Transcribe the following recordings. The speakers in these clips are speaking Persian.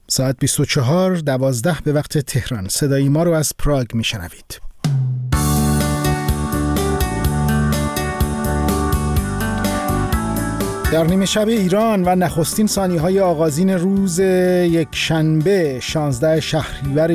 ساعت 24:12 به وقت تهران. صدای ما رو از پراگ میشنوید. در نیمه شب ایران و نخستین ثانیه‌های آغازین روز یک شنبه 16 شهریور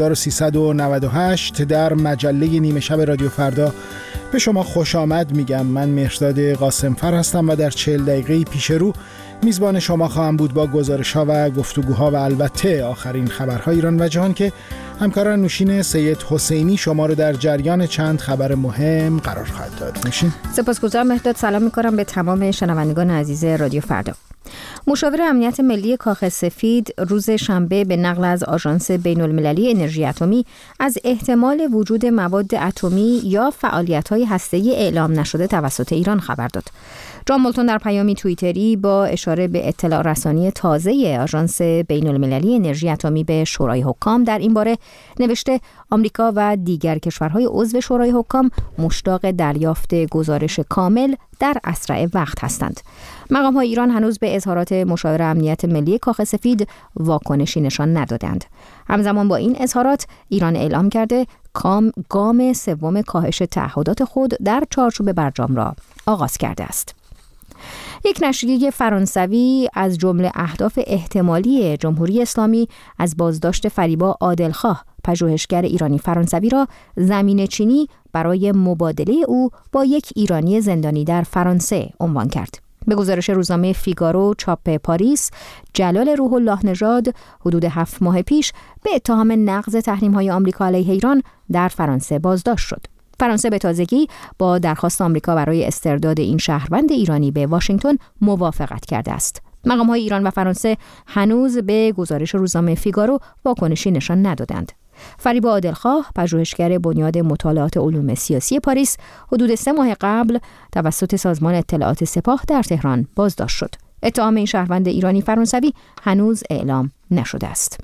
1398 در مجله نیمه شب رادیو فردا به شما خوش آمد میگم. من مهرداد قاسمفر هستم و در 40 دقیقه پیش رو میزبان شما خواهم بود با گزارش‌ها و گفتگوها و البته آخرین خبرهای ایران و جهان که همکاران نوشین سید حسینی شما رو در جریان چند خبر مهم قرار خواهد داد. نوشین. سپاسگزارم مهرداد. سلام می‌کنم به تمام شنوندگان عزیز رادیو فردا. مشاور امنیت ملی کاخ سفید روز شنبه به نقل از آژانس بین‌المللی انرژی اتمی از احتمال وجود مواد اتمی یا فعالیت‌های هسته‌ای اعلام نشده توسط ایران خبر داد. جان بولتون در پیامی توییتری با اشاره به اطلاع رسانی تازه آژانس بین‌المللی انرژی اتمی به شورای حکام در این باره نوشته آمریکا و دیگر کشورهای عضو شورای حکام مشتاق دریافت گزارش کامل در اسرع وقت هستند. مقام‌های ایران هنوز به اظهارات مشاور امنیت ملی کاخ سفید واکنشی نشان ندادند. همزمان با این اظهارات ایران اعلام کرده گام سوم کاهش تعهدات خود در چارچوب برجام را آغاز کرده است. یک نشریه فرانسوی از جمله اهداف احتمالی جمهوری اسلامی از بازداشت فریبا عادلخواه پژوهشگر ایرانی فرانسوی را زمینه چینی برای مبادله او با یک ایرانی زندانی در فرانسه عنوان کرد. به گزارش روزنامه فیگارو چاپ پاریس، جلال روح الله نژاد حدود 7 ماه پیش به اتهام نقض تحریم‌های آمریکا علیه ایران در فرانسه بازداشت شد. فرانسه به تازگی با درخواست آمریکا برای استرداد این شهروند ایرانی به واشنگتن موافقت کرده است. مقام‌های ایران و فرانسه هنوز به گزارش روزنامه فیگارو واکنشی نشان ندادند. فریبا عادلخواه پژوهشگر بنیاد مطالعات علوم سیاسی پاریس حدود 3 ماه قبل توسط سازمان اطلاعات سپاه در تهران بازداشت شد. اتهام این شهروند ایرانی فرانسوی هنوز اعلام نشده است.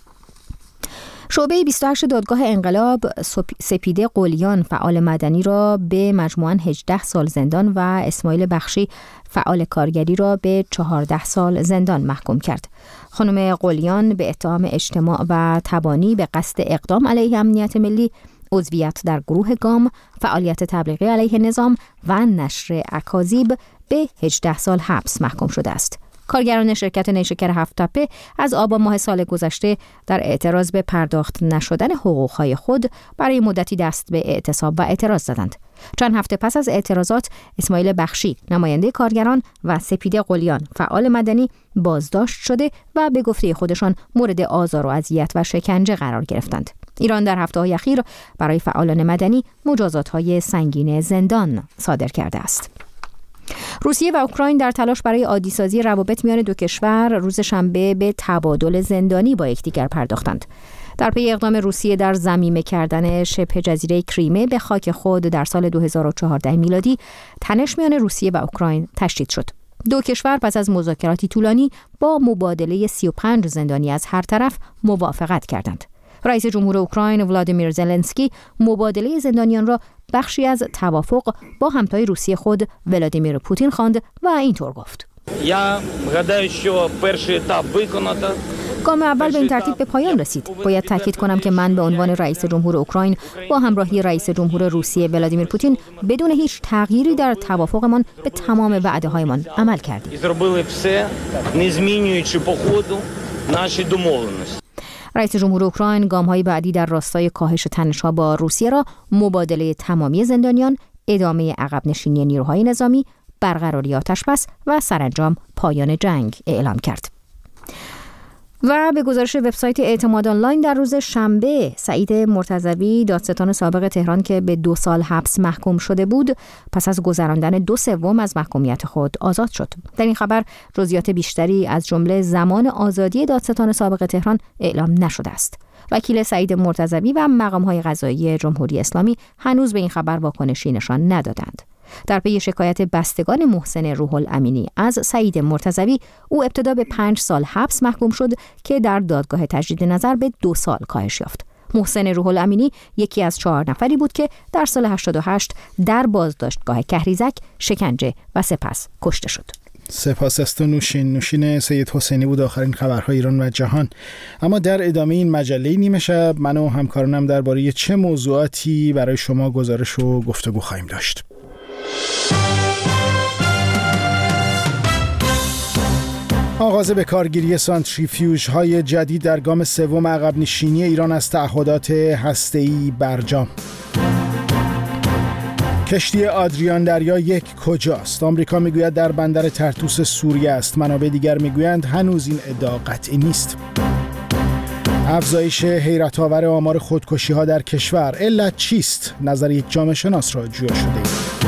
شعبه 28 دادگاه انقلاب سپیده قلیان فعال مدنی را به مجموعاً 18 سال زندان و اسماعیل بخشی فعال کارگری را به 14 سال زندان محکوم کرد. خانم قلیان به اتهام اجتماع و تبانی به قصد اقدام علیه امنیت ملی، عضویت در گروه گام، فعالیت تبلیغی علیه نظام و نشر اکاذیب به 18 سال حبس محکوم شده است. کارگران شرکت نیشکر هفت‌تپه از آبان ماه سال گذشته در اعتراض به پرداخت نشدن حقوقهای خود برای مدتی دست به اعتصاب و اعتراض زدند. چند هفته پس از اعتراضات اسماعیل بخشی نماینده کارگران و سپیده قلیان فعال مدنی بازداشت شده و به گفته خودشان مورد آزار و اذیت و شکنجه قرار گرفتند. ایران در هفته‌های اخیر برای فعالان مدنی مجازات‌های سنگین زندان صادر کرده است. روسیه و اوکراین در تلاش برای عادی‌سازی روابط میان دو کشور روز شنبه به تبادل زندانی با یکدیگر پرداختند. در پی اقدام روسیه در ضمیمه کردن شبه جزیره کریمه به خاک خود در سال 2014 میلادی، تنش میان روسیه و اوکراین تشدید شد. دو کشور پس از مذاکراتی طولانی با مبادله 35 زندانی از هر طرف موافقت کردند. رئیس جمهور اوکراین ولادیمیر زلنسکی مبادله زندانیان را بخشی از توافق با همتای روسیه خود ولادیمیر پوتین خواند و اینطور گفت: گام اول به این ترتیب به پایان رسید. باید تاکید کنم که من به عنوان رئیس جمهور اوکراین با همراهی رئیس جمهور روسیه ولادیمیر پوتین بدون هیچ تغییری در توافقمان به تمام وعده‌هایمان عمل کردیم. رئیس جمهور اوکراین گام‌های بعدی در راستای کاهش تنش‌ها با روسیه را مبادله تمامی زندانیان، ادامه عقب نشینی نیروهای نظامی، برقراری آتش‌بس و سرانجام پایان جنگ اعلام کرد. و به گزارش وبسایت اعتماد آنلاین در روز شنبه، سعید مرتضوی دادستان سابق تهران که به 2 سال حبس محکوم شده بود، پس از گذراندن 2/3 از محکومیت خود آزاد شد. در این خبر جزئیات بیشتری از جمله زمان آزادی دادستان سابق تهران اعلام نشده است. وکیل سعید مرتضوی و مقام‌های قضایی جمهوری اسلامی هنوز به این خبر واکنشی نشان ندادند. در پی شکایت بستگان محسن روح الامینی از سعید مرتضوی، او ابتدا به 5 سال حبس محکوم شد که در دادگاه تجدید نظر به 2 سال کاهش یافت. محسن روح الامینی یکی از 4 نفری بود که در سال 88 در بازداشتگاه کهریزک شکنجه و سپس کشته شد. سپاس است و نوشین سید حسینی بود آخرین خبرهای ایران و جهان. اما در ادامه این مجله نیمه شب من و همکارانم درباره چه موضوعاتی برای شما گزارش و گفتگو خواهیم داشت. آغاز به کارگیری سانتریفیوژهای جدید در گام سوم عقب نشینی ایران از تعهدات هسته‌ای برجام. کشتی آدریان دریا یک کجاست؟ آمریکا میگوید در بندر طرطوس سوریه است. منابع دیگر میگویند هنوز این ادعا قطعی نیست. افزایش حیرت‌آور آمار خودکشی‌ها در کشور، علت چیست؟ نظر یک جامعه شناس را جویا شده.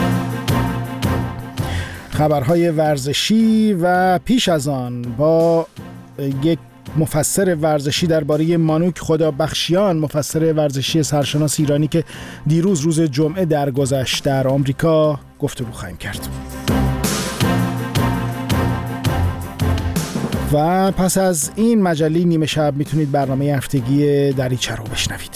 خبرهای ورزشی و پیش از آن با یک مفسر ورزشی درباره مانوک خدابخشیان، مفسر ورزشی سرشناس ایرانی که دیروز روز جمعه درگذشت در آمریکا، گفتگو خواهیم کرد. و پس از این مجله نیمه شب میتونید برنامه هفتگی دریچه رو بشنوید.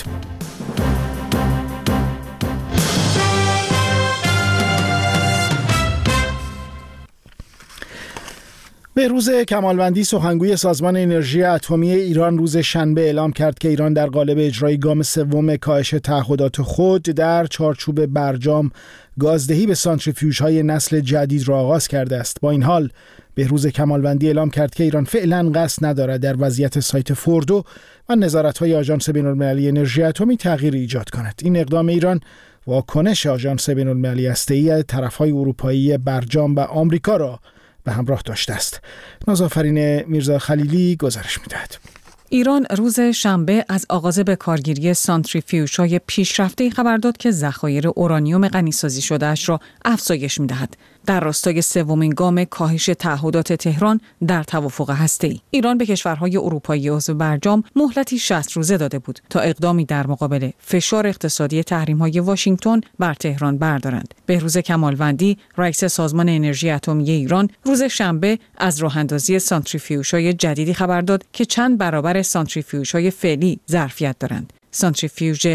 بهروز کمالوندی، سخنگوی سازمان انرژی اتمی ایران، روز شنبه اعلام کرد که ایران در قالب اجرای گام سوم کاهش تعهدات خود در چارچوب برجام گازدهی به سانتریفیوژهای نسل جدید را آغاز کرده است. با این حال بهروز کمالوندی اعلام کرد که ایران فعلا قصد ندارد در وضعیت سایت فوردو و نظارت‌های آژانس بین‌المللی انرژی اتمی تغییر ایجاد کند. این اقدام ایران واکنش آژانس بین‌المللی هسته‌ای، طرف‌های اروپایی برجام و آمریکا را به همراه داشته است. نازآفرین میرزا خلیلی گزارش می‌دهد. ایران روز شنبه از آغاز به کارگیری سانتریفیوژهای پیشرفته خبر داد که ذخایر اورانیوم غنی‌سازی شده‌اش را افزایش می‌دهد. در راستای سومین گام کاهش تعهدات تهران در توافق هسته‌ای، ایران به کشورهای اروپایی عضو برجام مهلتی 60 روزه داده بود تا اقدامی در مقابل فشار اقتصادی تحریم‌های واشنگتن بر تهران بردارند. بهروز کمالوندی، رئیس سازمان انرژی اتمی ایران، روز شنبه از راه‌اندازی سانتریفیوژهای جدیدی خبر داد که چند برابر سانتریفیوژهای فعلی ظرفیت دارند. سانتریفیوژ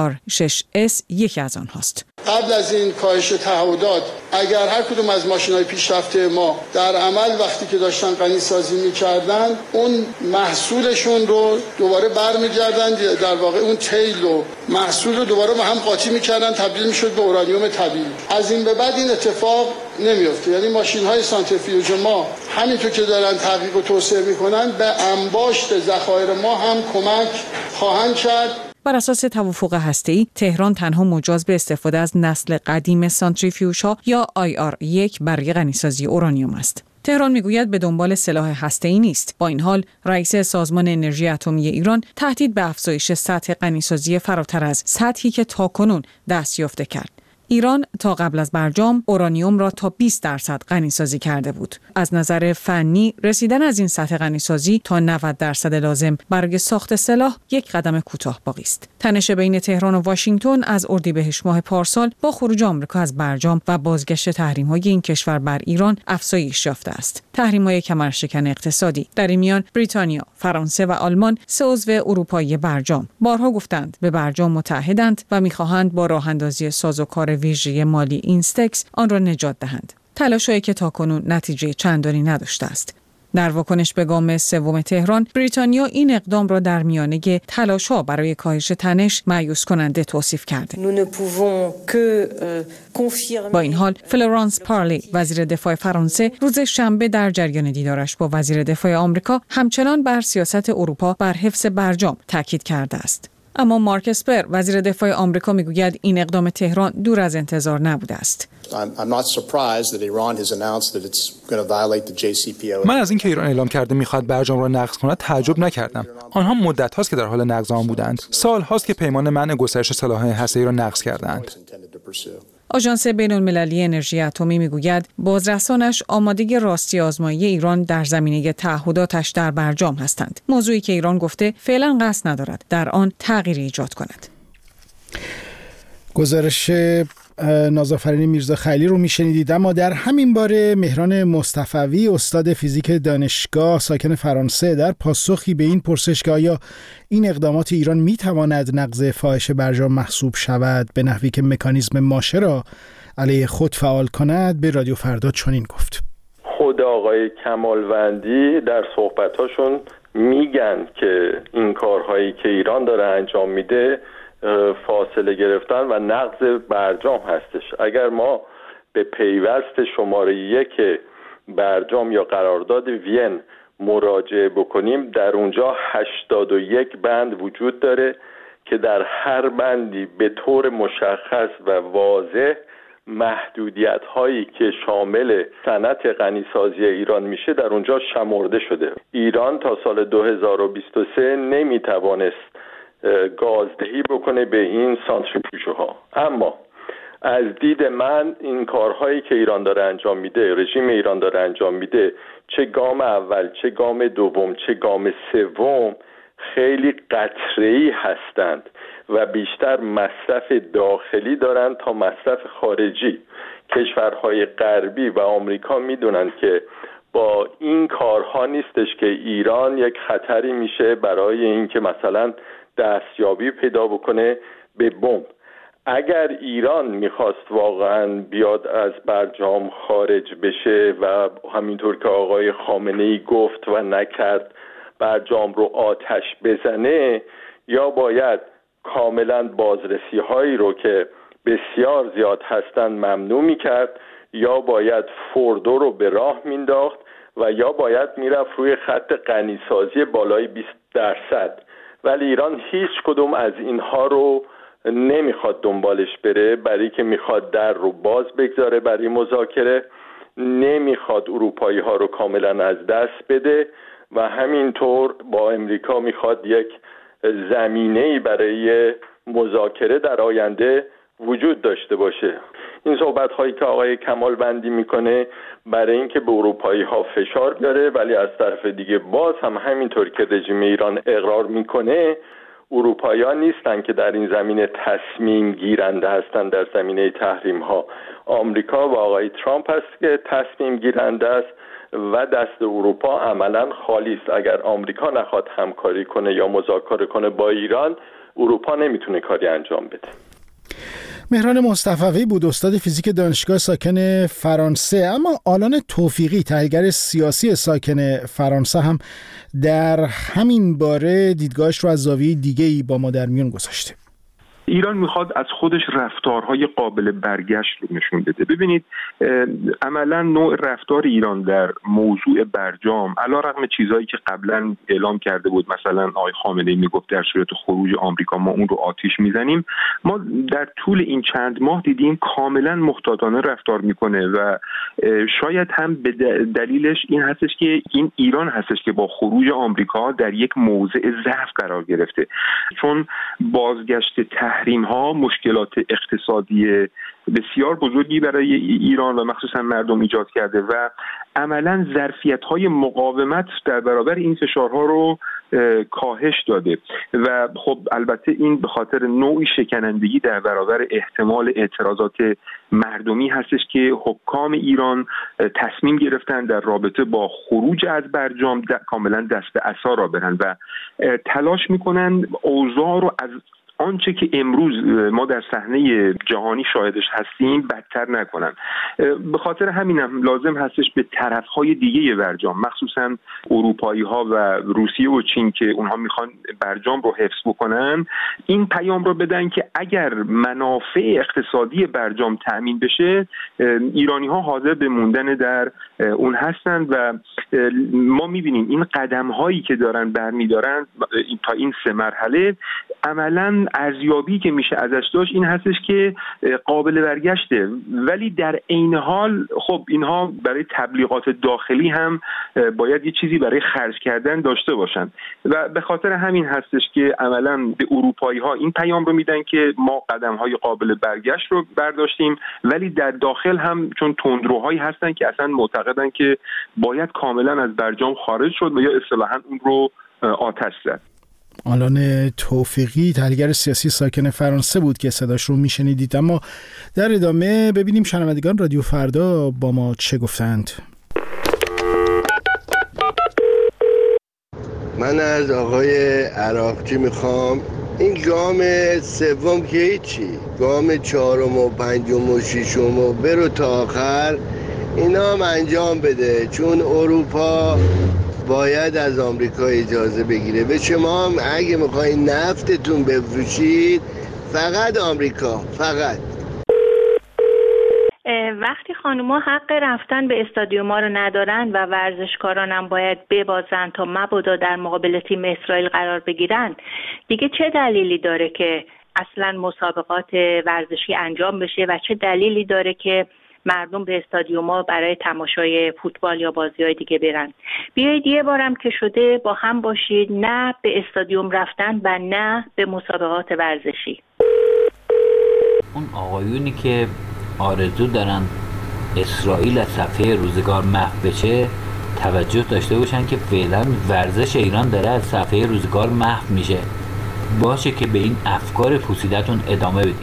IR6S یکی از آنهاست. قبل از این کاهش تعهدات، اگر هر کدوم از ماشین‌های پیشرفته ما در عمل وقتی که داشتن غنی‌سازی می‌کردن، اون محصولشون رو دوباره برمیگردن، در واقع اون تیل و محصول رو دوباره با هم قاطی می‌کردن، تبدیل می‌شد به اورانیوم طبیعی. از این به بعد این اتفاق نمی‌افته. یعنی ماشین‌های سانتریفیوژ ما همینطور که دارن تحقیق و توسعه می‌کنن، به انباشت ذخایر ما هم کمک خواهند کرد. بر اساس توافق هسته‌ای، تهران تنها مجاز به استفاده از نسل قدیم سانتریفیوژها یا IR1 برای غنی‌سازی اورانیوم است. تهران میگوید به دنبال سلاح هسته‌ای نیست. با این حال، رئیس سازمان انرژی اتمی ایران تهدید به افزایش سطح غنی‌سازی فراتر از سطحی که تاکنون دستیافته کرد. ایران تا قبل از برجام اورانیوم را تا 20% غنی‌سازی کرده بود. از نظر فنی رسیدن از این سطح غنی‌سازی تا 90% لازم برای ساخت سلاح یک قدم کوتاه باقی است. تنش بین تهران و واشنگتن از اردیبهشت ماه پارسال با خروج آمریکا از برجام و بازگشت تحریم‌های این کشور بر ایران افزایش یافته است. تحریم‌های کمرشکن اقتصادی، در این میان بریتانیا، فرانسه و آلمان، سه عضو اروپایی برجام، بارها گفتند به برجام متحدند و می‌خواهند با راه‌اندازی سازوکار ویژه مالی اینستکس آن را نجات دهند. تلاش‌هایی که تاکنون نتیجه چندانی نداشته است. در واکنش به گام سوم تهران، بریتانیا این اقدام را در میانه تلاش‌ها برای کاهش تنش مایوس کننده توصیف کرده. با این حال، فلورانس پارلی، وزیر دفاع فرانسه، روز شنبه در جریان دیدارش با وزیر دفاع آمریکا همچنان بر سیاست اروپا بر حفظ برجام تاکید کرده است. اما مارک اسپر، وزیر دفاع آمریکا، میگوید این اقدام تهران دور از انتظار نبوده است. من از اینکه ایران اعلام کرده میخواد برجام را نقض کند تعجب نکردم. آنها مدت هاست که در حال نقض آن بودند. سال هاست که پیمان منع گسترش سلاح‌های هسته‌ای را نقض کردند. آژانس بین‌المللی انرژی اتمی میگوید بازرسانش آمادگی راستی آزمایی ایران در زمینه تعهداتش در برجام هستند. موضوعی که ایران گفته فعلا قصد ندارد در آن تغییری ایجاد کند. گزارش نازآفرین میرزا خلیلی رو میشنیدید. اما در همین باره مهران مصطفوی، استاد فیزیک دانشگاه ساکن فرانسه، در پاسخی به این پرسش که آیا این اقدامات ایران میتواند نقض فاحش برجام محسوب شود به نحوی که مکانیزم ماشه را علیه خود فعال کند، به رادیو فردا چنین گفت: خود آقای کمالوندی در صحبتاشون میگن که این کارهایی که ایران داره انجام میده فاصله گرفتن و نقض برجام هستش. اگر ما به پیوست شماره 1 برجام یا قرارداد وین مراجعه بکنیم، در اونجا 81 بند وجود داره که در هر بندی به طور مشخص و واضح محدودیت هایی که شامل صنعت غنیسازی ایران میشه در اونجا شمرده شده. ایران تا سال 2023 نمیتوانست گازدهی بکنه به این سانتریفیوژها. اما از دید من این کارهایی که ایران داره انجام میده، رژیم ایران داره انجام میده، چه گام اول، چه گام دوم، چه گام سوم، خیلی قطره‌ای هستند و بیشتر مصرف داخلی دارند تا مصرف خارجی. کشورهای غربی و آمریکا میدونن که با این کارها نیستش که ایران یک خطری میشه برای اینکه مثلا دستیابی پیدا بکنه به بمب. اگر ایران میخواست واقعا بیاد از برجام خارج بشه و همینطور که آقای خامنه‌ای گفت و نکرد برجام رو آتش بزنه، یا باید کاملا بازرسی هایی رو که بسیار زیاد هستن ممنوع میکرد، یا باید فوردو رو به راه مینداخت و یا باید میرفت روی خط غنیسازی بالای 20%. ولی ایران هیچ کدوم از اینها رو نمیخواد دنبالش بره، برای که میخواد در رو باز بگذاره برای مذاکره، نمیخواد اروپایی ها رو کاملا از دست بده و همینطور با امریکا میخواد یک زمینه‌ای برای مذاکره در آینده وجود داشته باشه. این صحبت هایی که آقای کمالوندی میکنه برای اینکه به اروپایی ها فشار بیاره، ولی از طرف دیگه باز هم همینطور که رژیم ایران اقرار میکنه، اروپایی ها نیستن که در این زمینه تصمیم گیرنده هستن. در زمینه تحریم ها آمریکا و آقای ترامپ هست که تصمیم گیرنده است و دست اروپا عملا خالی است. اگر آمریکا نخواد همکاری کنه یا مذاکره کنه با ایران، اروپا نمیتونه کاری انجام بده. مهران مصطفوی بود، استاد فیزیک دانشگاه ساکن فرانسه. اما آلان توفیقی، تحلیلگر سیاسی ساکن فرانسه، هم در همین باره دیدگاهش رو از زاویه دیگه‌ای با ما در میون گذاشته. ایران میخواد از خودش رفتارهای قابل برگشت رو نشون بده. ببینید عملا نوع رفتار ایران در موضوع برجام، علیرغم چیزایی که قبلا اعلام کرده بود، مثلا آقای خامنه‌ای میگفت در صورت خروج آمریکا ما اون رو آتش میزنیم، ما در طول این چند ماه دیدیم کاملا محتاطانه رفتار میکنه و شاید هم به دلیلش این هستش که این ایران هستش که با خروج آمریکا در یک موضع ضعف قرار گرفته، چون بازگشت تحریم ها مشکلات اقتصادی بسیار بزرگی برای ایران و مخصوصا مردم ایجاد کرده و عملا ظرفیت‌های مقاومت در برابر این فشارها رو کاهش داده و خب البته این به خاطر نوعی شکنندگی در برابر احتمال اعتراضات مردمی هستش که حکام ایران تصمیم گرفتن در رابطه با خروج از برجام کاملا دست به عصا را برن و تلاش میکنن اوضاع رو از آنچه که امروز ما در صحنه جهانی شاهدش هستیم بدتر نکنن. به خاطر همینم لازم هستش به طرفهای دیگه برجام، مخصوصا اروپایی ها و روسیه و چین که اونها میخوان برجام رو حفظ بکنن، این پیام رو بدن که اگر منافع اقتصادی برجام تأمین بشه، ایرانی ها حاضر به موندن در اون هستن و ما میبینیم این قدم هایی که دارن برمیدارن تا این 3 مرحله عملاً ارزیابی که میشه ازش داشت این هستش که قابل برگشته، ولی در عین حال خب اینها برای تبلیغات داخلی هم باید یه چیزی برای خرج کردن داشته باشن و به خاطر همین هستش که عملاً به اروپایی ها این پیام رو میدن که ما قدم های قابل برگشت رو برداشتیم، ولی در داخل هم چون تندروهایی هستن که اصلا معتقدن که باید کاملا از برجام خارج شد و یا اصطلاحاً اون رو آتش زد. آلان توفیقی، تحلیلگر سیاسی ساکن فرانسه بود که صداش رو میشنیدید. اما در ادامه ببینیم شنوندگان رادیو فردا با ما چه گفتند. من از آقای عراقچی میخوام این گام 3 که هیچی، گام 4 و 5 و 6 و برو تا آخر اینا هم انجام بده، چون اروپا باید از آمریکا اجازه بگیره. به شما هم اگه میخواین نفتتون بفروشید فقط آمریکا، فقط. وقتی خانوما حق رفتن به استادیوما رو ندارن و ورزشکاران هم باید ببازن تا مبادا در مقابل تیم اسرائیل قرار بگیرن، دیگه چه دلیلی داره که اصلا مسابقات ورزشی انجام بشه و چه دلیلی داره که مردم به استادیوما برای تماشای فوتبال یا بازی‌های دیگه برن؟ بیایید یه بارم که شده با هم باشید، نه به استادیوم رفتن و نه به مسابقات ورزشی. اون آقایونی که آرزو دارن اسرائیل از صفحه روزگار محو بشه توجه داشته باشن که فعلا ورزش ایران داره از صفحه روزگار محو میشه. باشه که به این افکار پوسیدتون ادامه بدیم.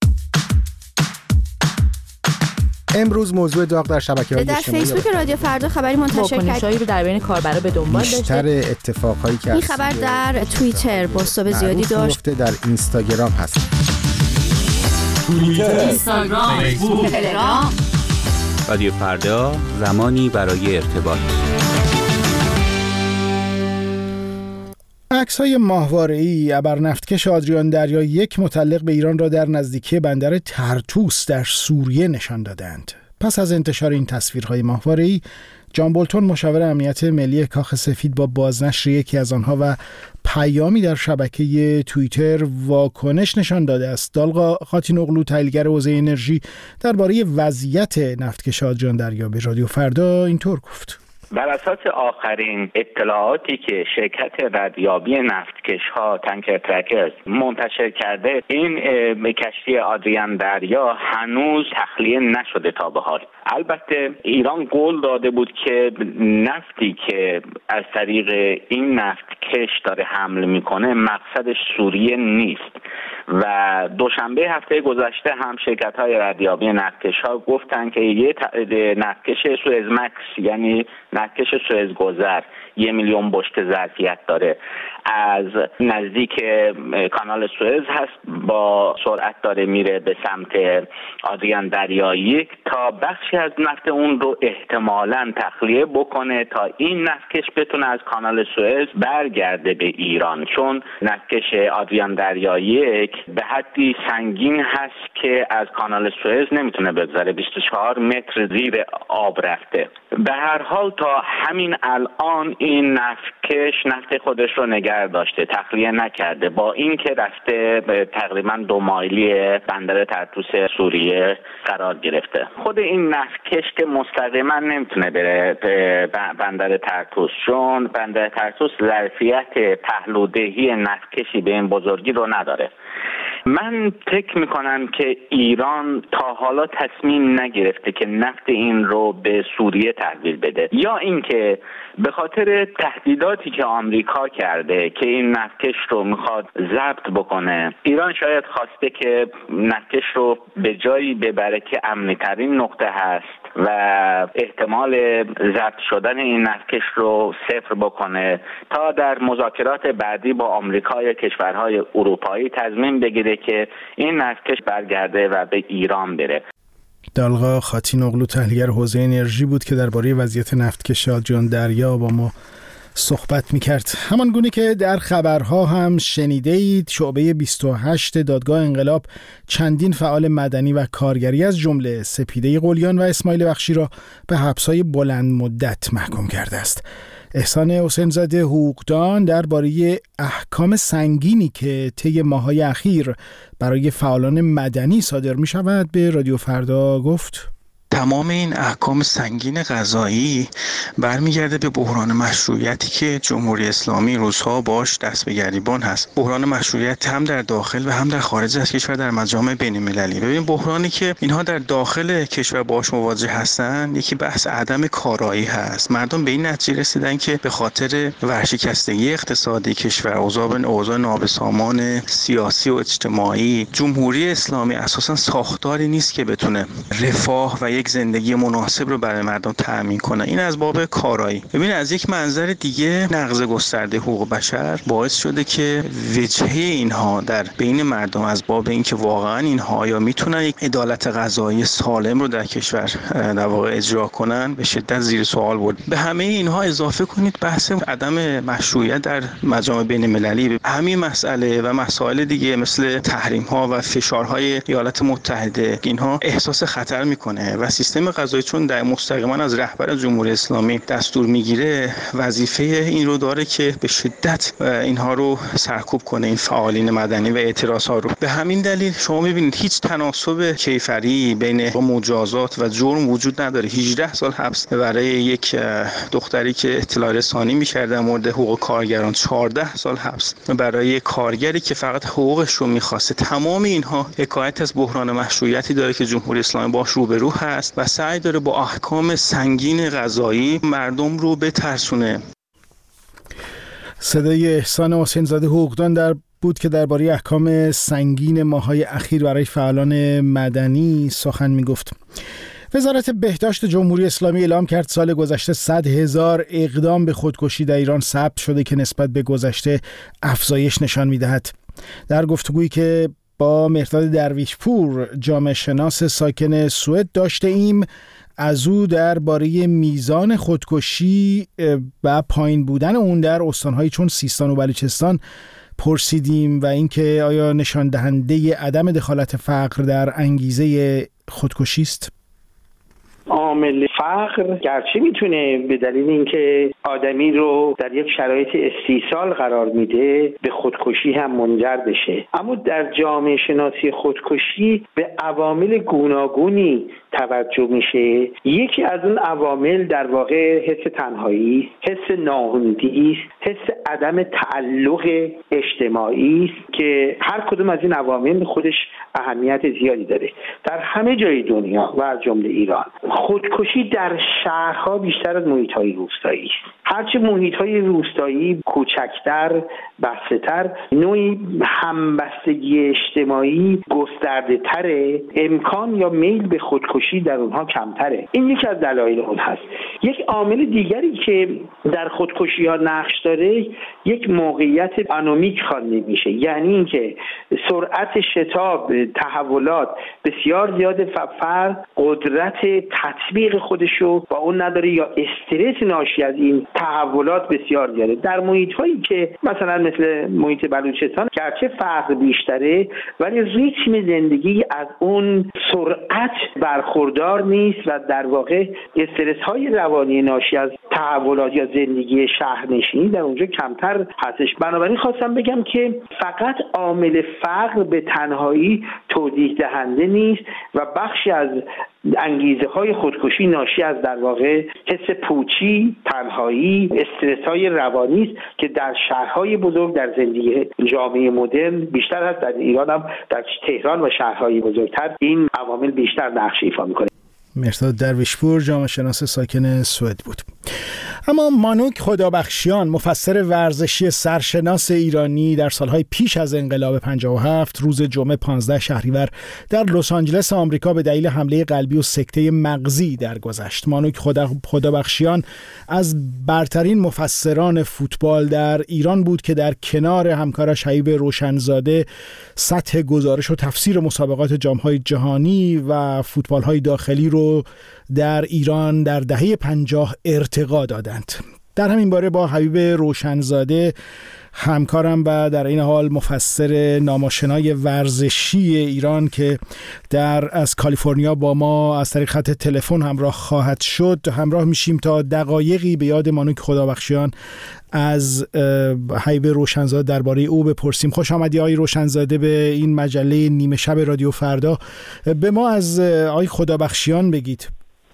امروز موضوع داغ در شبکه‌های اجتماعی در فیسبوک رادیو فردا خبری منتشر واکنشایی رو در بین کاربرا به دنبال داشته. بیشتر اتفاقایی که این خبر در توییتر بازتاب زیادی داشت. در اینستاگرام هست. توییتر، اینستاگرام، فیسبوک، تلگرام. رادیو فردا، زمانی برای ارتباط. عکس‌های ماهواره‌ای ابرنفتکش آدریان دریا یک متعلق به ایران را در نزدیکی بندر ترتوس در سوریه نشان دادند. پس از انتشار این تصویرهای ماهواره‌ای، جان بولتون مشاور امنیت ملی کاخ سفید با بازنشر یکی از آنها و پیامی در شبکه توییتر واکنش نشان داده است. دالغا خاتینوغلو، تحلیلگر حوزه انرژی، درباره وضعیت نفتکش آدریان دریا به رادیو فردا اینطور گفت: بر اساس آخرین اطلاعاتی که شرکت ردیابی نفتکش‌ها تانکر ترکرز منتشر کرده، این کشتی آدریان دریا هنوز تخلیه نشده تا به حال. البته ایران قول داده بود که نفتی که از طریق این نفتکش داره حمل میکنه مقصدش سوریه نیست و دوشنبه هفته گذشته هم شرکت‌های ردیابی نفتکش‌ها گفتن که یه نفتکش سوئز مکس، یعنی نفتکش سوئزگذر، 1 میلیون بشکه ظرفیت داره، از نزدیک کانال سوئز هست، با سرعت داره میره به سمت آدریان دریا یک تا بخشی از نفت اون رو احتمالاً تخلیه بکنه تا این نفتکش بتونه از کانال سوئز برگرده به ایران، چون نفتکش آدریان دریا یک به حدی سنگین هست که از کانال سوئز نمیتونه بگذره، 24 متر زیر آب رفته. به هر حال تا همین الان این نفتکش نفت خودش رو نگه داشته، تخلیه نکرده، با اینکه رفته تقریبا 2 مایلی بندر ترتوس سوریه قرار گرفته. خود این نفتکش که مستقیما نمیتونه بره بندر ترتوس، چون بندر ترتوس ظرفیت پهلودهی نفتکشی به این بزرگی رو نداره. من فکر میکنم که ایران تا حالا تصمیم نگرفته که نفت این رو به سوریه تحویل بده، یا اینکه به خاطر تهدیداتی که آمریکا کرده که این نفتکش رو میخواد ضبط بکنه، ایران شاید خواسته که نفتکش رو به جایی ببره که امنی ترین نقطه هست و احتمال ضبط شدن این نفتکش رو صفر بکنه تا در مذاکرات بعدی با آمریکا یا کشورهای اروپایی تصمیم بگیره که این نفتکش برگرده و به ایران بره. دالغا خاتینوغلو، تحلیلگر حوزه انرژی بود که درباره وضعیت نفتکش آدریان دریا با ما صحبت می‌کرد. همان گونه که در خبرها هم شنیدید، شعبه 28 دادگاه انقلاب چندین فعال مدنی و کارگری از جمله سپیده قلیان و اسماعیل بخشی را به حبس‌های بلند مدت محکوم کرده است. احسان حسین‌زاده، حقوقدان، درباره احکام سنگینی که طی ماه‌های اخیر برای فعالان مدنی صادر می‌شود به رادیو فردا گفت: تمام این احکام سنگین قضایی برمیگرده به بحران مشروعیتی که جمهوری اسلامی روزها باش دست به گریبان هست. بحران مشروعیت هم در داخل و هم در خارج از کشور در مجامع بین‌المللی. ببین، بحرانی که اینها در داخل کشور باش مواجه هستن، یکی بحث عدم کارایی هست. مردم به این نتیجه رسیدن که به خاطر ورشکستگی اقتصادی کشور، اوضاع نابسامان سیاسی و اجتماعی، جمهوری اسلامی اساساً ساختاری نیست که بتونه رفاه و یک یک زندگی مناسب رو برای مردم تأمین کنه. این از باب کارایی. ببین از یک منظر دیگه نقض گسترده حقوق بشر باعث شده که وجهه اینها در بین مردم از باب اینکه واقعا اینها یا میتونن یک عدالت قضایی سالم رو در کشور در واقع اجرا کنن به شدت زیر سوال برد. به همه اینها اضافه کنید بحث عدم مشروعیت در مجامع بین المللی، همین مسئله و مسائل دیگه مثل تحریم ها و فشارهای ایالات متحده، اینها احساس خطر میکنه و سیستم قضایی چون در مستقیما از رهبر جمهوری اسلامی دستور میگیره وظیفه این رو داره که به شدت اینها رو سرکوب کنه، این فعالین مدنی و اعتراض ها رو. به همین دلیل شما میبینید هیچ تناسب کیفری بین مجازات و جرم وجود نداره. 18 سال حبس برای یک دختری که اطلاع رسانی میکرد در مورد حقوق کارگران، 14 سال حبس برای کارگری که فقط حقوقش رو میخواسته. تمام اینها حکایت از بحران مشروعیتی داره که جمهوری اسلامی باش روبرو هست و سعی داره با احکام سنگین قضایی مردم رو بترسونه. صدای احسان حسین زاده حقوقدان بود که درباره احکام سنگین ماه‌های اخیر برای فعالان مدنی سخن می‌گفت. وزارت بهداشت جمهوری اسلامی اعلام کرد سال گذشته 100,000 اقدام به خودکشی در ایران ثبت شده که نسبت به گذشته افزایش نشان می‌دهد. در گفتگویی که با مهرداد درویشپور جامعه شناس ساکن سوئد داشته ایم، از او درباره میزان خودکشی و پایین بودن اون در استان‌هایی چون سیستان و بلوچستان پرسیدیم و اینکه آیا نشان دهنده عدم دخالت فقر در انگیزه خودکشی است؟ عامل فقر گرچه میتونه به دلیل اینکه آدمی رو در یک شرایط استیصال قرار میده به خودکشی هم منجر بشه، اما در جامعه شناسی خودکشی به عوامل گوناگونی توجه میشه. یکی از اون عوامل در واقع حس تنهایی، حس ناامیدی است، حس عدم تعلق اجتماعی است که هر کدوم از این عوامل خودش اهمیت زیادی داره. در همه جای دنیا و از جمله ایران خودکشی در شهرها بیشتر از محیط‌های روستایی است. هرچه محیط‌های روستایی کوچکتر، بسته‌تر، نوعی همبستگی اجتماعی گسترده‌تره، امکان یا میل به خودکشی در اونها کمتره. این یکی از دلایل اون هست. یک عامل دیگری که در خودکشی‌ها نقش داره یک موقعیت آنومیک خوانده میشه، یعنی اینکه سرعت شتاب تحولات بسیار زیاده و فرد قدرت تطبیق خودشو با اون نداره یا استرس ناشی از این تحولات بسیار زیاده. در محیط‌هایی که مثلا مثل محیط بلوچستان گرچه فقر بیشتره ولی ریتم زندگی از اون سرعت برخوردار نیست و در واقع استرس‌های روانی ناشی از تحولات یا زندگی شهرنشینی در اونجا کمتر هستش. بنابراین خواستم بگم که فقط عامل فقر به تنهایی توضیح دهنده نیست و بخشی از انگیزه های خودکشی ناشی از در واقع حس پوچی، تنهایی، استرس های روانی است که در شهرهای بزرگ در زندگی جامعه مدرن بیشتر هست. در ایران هم در تهران و شهرهای بزرگتر این عوامل بیشتر نقش ایفا میکنه. مهرداد درویشپور جامعه شناس ساکن سوئد بود. اما مانوک خدابخشیان مفسر ورزشی سرشناس ایرانی در سالهای پیش از انقلاب 57 روز جمعه 15 شهریور در لس آنجلس آمریکا به دلیل حمله قلبی و سکته مغزی درگذشت. مانوک خدابخشیان از برترین مفسران فوتبال در ایران بود که در کنار همکارش حبیب روشنزاده سطح گزارش و تفسیر مسابقات جام‌های جهانی و فوتبال‌های داخلی رو در ایران در دهه 50 ارتقا دادند. در همین باره با حبیب روشنزاده همکارم و در این حال مفسر ناماشنای ورزشی ایران که از کالیفرنیا با ما از طریق خط تلفن همراه خواهد شد همراه میشیم تا دقایقی به یاد مانوک خدابخشیان از حبیب روشنزاده درباره او بپرسیم. خوش آمدی آقای روشنزاده به این مجله نیمه شب رادیو فردا. به ما از آقای خدابخشیان بگید.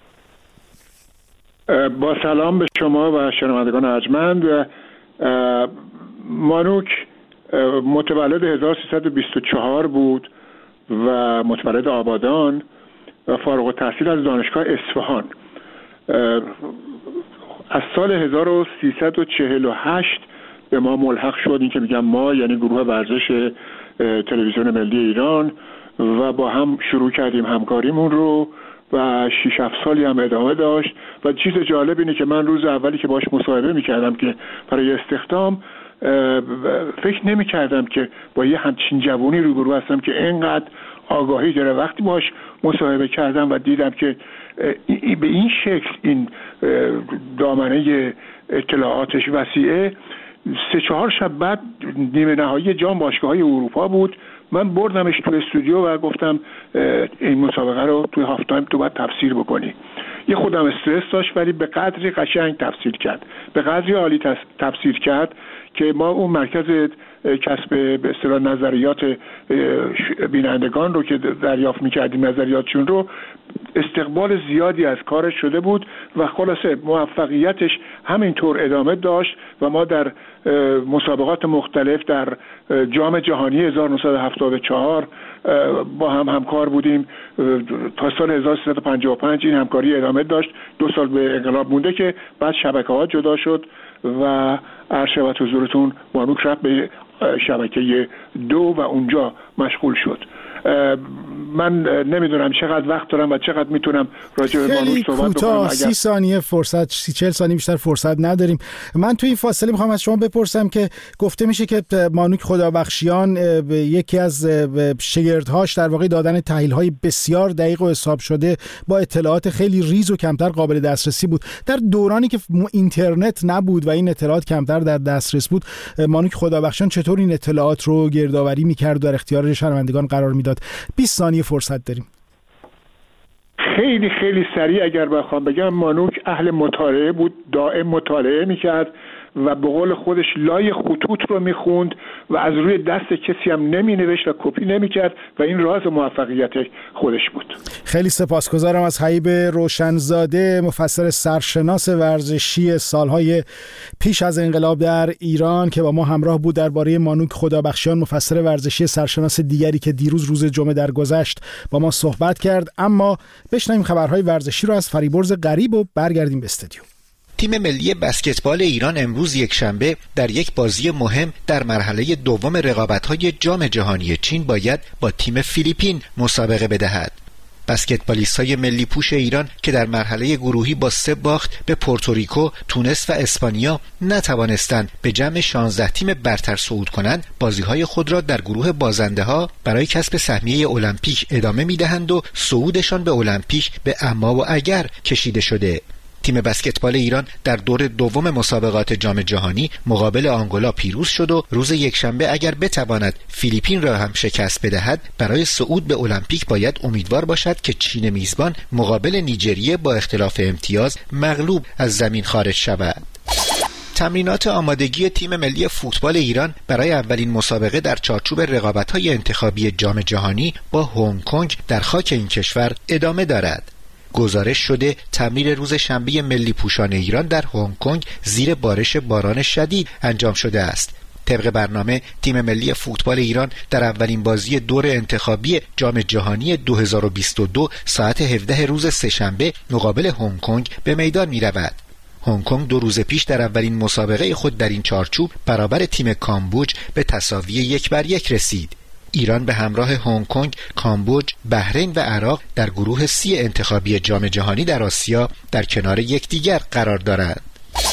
با سلام به شما و شنوندگان ارجمند. مانوک متولد 1324 بود و متولد آبادان و فارغ التحصیل از دانشگاه اصفهان. از سال 1348 به ما ملحق شد. این که میگم ما یعنی گروه ورزش تلویزیون ملی ایران و با هم شروع کردیم همکاریمون رو و 6-7 سالی هم ادامه داشت. و چیز جالب اینه که من روز اولی که باش مصاحبه میکردم که برای استخدام، فکر نمیکردم که با یه همچین جوانی روبرو هستم که اینقدر آگاهی داره. وقتی باش مصاحبه کردم و دیدم که به این شکل این دامنه اطلاعاتش وسیعه، 3-4 شب بعد نیمه نهایی جام باشگاه‌های اروپا بود، من بردمش تو استودیو و گفتم این مسابقه رو توی هاف تایم تو باید تفسیر بکنی. یه خودم استرس داشت ولی به قدری قشنگ تفسیر کرد، به قدری عالی تفسیر کرد که ما اون مرکز کسب به اصطلاح نظریات بینندگان رو که دریافت می‌کردیم، نظریاتشون رو، استقبال زیادی از کارش شده بود و خلاصه موفقیتش همینطور ادامه داشت و ما در مسابقات مختلف در جام جهانی 1974 با هم همکار بودیم. تا سال 1355 این همکاری ادامه داشت. 2 سال به انقلاب مونده که بعد شبکه‌ها جدا شد و عرض شود حضورتون مانوک رفت به شبکه 2 و اونجا مشغول شد. من نمیدونم چقدر وقت دارم و چقدر میتونم راجع به مانوک صحبت بکنم. 30 ثانیه فرصت، 30-40 ثانیه بیشتر فرصت نداریم. من تو این فاصله میخوام از شما بپرسم که گفته میشه که مانوک خدابخشیان یکی از شاگردهاش در واقع دادن تحلیل‌های بسیار دقیق و حساب شده با اطلاعات خیلی ریز و کمتر قابل دسترسی بود. در دورانی که اینترنت نبود و این اطلاعات کمتر در دسترس بود، مانوک خدابخشیان چطور این اطلاعات رو گردآوری می‌کرد و در اختیار شنوندگان قرار میداد؟ 20 ثانیه فرصت داریم. خیلی خیلی سریع اگر بخوام بگم، مانوک اهل مطالعه بود، دائم مطالعه میکرد و به قول خودش لای خطوط رو میخوند و از روی دست کسی هم نمینوشت و کپی نمیکرد و این راز موفقیت خودش بود. خیلی سپاسگزارم از حبیب روشنزاده، مفسر سرشناس ورزشی سالهای پیش از انقلاب در ایران که با ما همراه بود درباره مانوک خدابخشیان، مفسر ورزشی سرشناس دیگری که دیروز روز جمعه درگذشت با ما صحبت کرد. اما بشنویم خبرهای ورزشی رو از فریبرز غریب و برگردیم به استودیو. تیم ملی بسکتبال ایران امروز یکشنبه در یک بازی مهم در مرحله دوم رقابت‌های جام جهانی چین باید با تیم فیلیپین مسابقه بدهد. بسکتبالیست‌های ملی پوش ایران که در مرحله گروهی با 3 باخت به پورتوریکو، تونس و اسپانیا نتوانستند به جمع 16 تیم برتر صعود کنند، بازی‌های خود را در گروه بازنده‌ها برای کسب سهمیه المپیک ادامه می‌دهند و صعودشان به المپیک به اما و اگر کشیده شده. تیم بسکتبال ایران در دور دوم مسابقات جام جهانی مقابل آنگولا پیروز شد و روز یکشنبه اگر بتواند فیلیپین را هم شکست بدهد، برای صعود به المپیک باید امیدوار باشد که چین میزبان مقابل نیجریه با اختلاف امتیاز مغلوب از زمین خارج شود. تمرینات آمادگی تیم ملی فوتبال ایران برای اولین مسابقه در چارچوب رقابت‌های انتخابی جام جهانی با هنگ کنگ در خاک این کشور ادامه دارد. گزارش شده تمرین روز شنبه ملی پوشان ایران در هنگ کنگ زیر بارش باران شدید انجام شده است. طبق برنامه تیم ملی فوتبال ایران در اولین بازی دور انتخابی جام جهانی 2022 ساعت 17 روز سه‌شنبه مقابل هنگ کنگ به میدان می رود. هنگ کنگ 2 روز پیش در اولین مسابقه خود در این چارچوب برابر تیم کامبوج به تساوی 1-1 رسید. ایران به همراه هنگ کنگ، کامبوج، بحرین و عراق در گروه C انتخابی جام جهانی در آسیا در کنار یکدیگر قرار دارند.